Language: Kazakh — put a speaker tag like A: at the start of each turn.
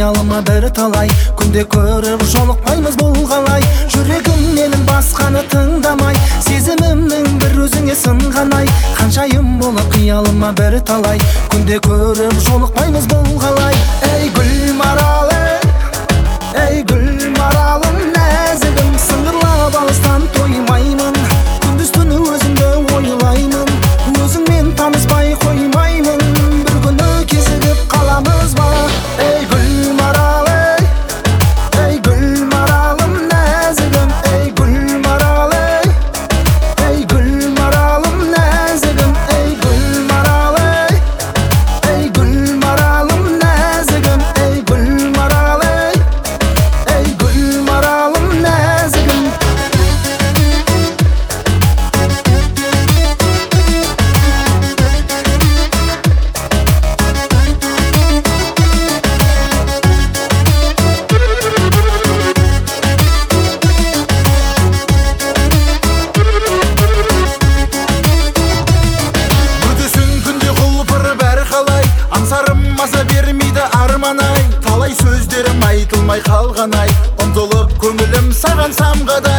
A: қиялыма бір талай күнде көріп жолықпаймыз бұл қалай. Жүрегім менің басқаны тыңдамай, сезімімнің бір өзіңе сынған ай. Ханшайым болып қиялыма бір талай күнде көріп жолықпаймыз бұл қалай. Ей гүл маралы, ей гүл маралым нәзігім, сыңғырлап алыстан тоймаймын, күндіз түні өзіңді ойлаймын, өзіңмен таныспай қоймаймын, бір күні кезігіп қаламыз ба. Ей гүл маралы, ей гүл маралым нәзігім, ей гүл маралы, ей гүл маралым нәзігім, ей гүл маралы, ей гүл маралым нәзігім, ей гүл маралы, ей гүл маралым нәзігім.
B: Күрдісің күнде құлпыр бәрі қалай, аңсарым маса бермейді арман ай. Талай сөздерім айтылмай қалған ай, ұмтылып көңілім саған самғадай.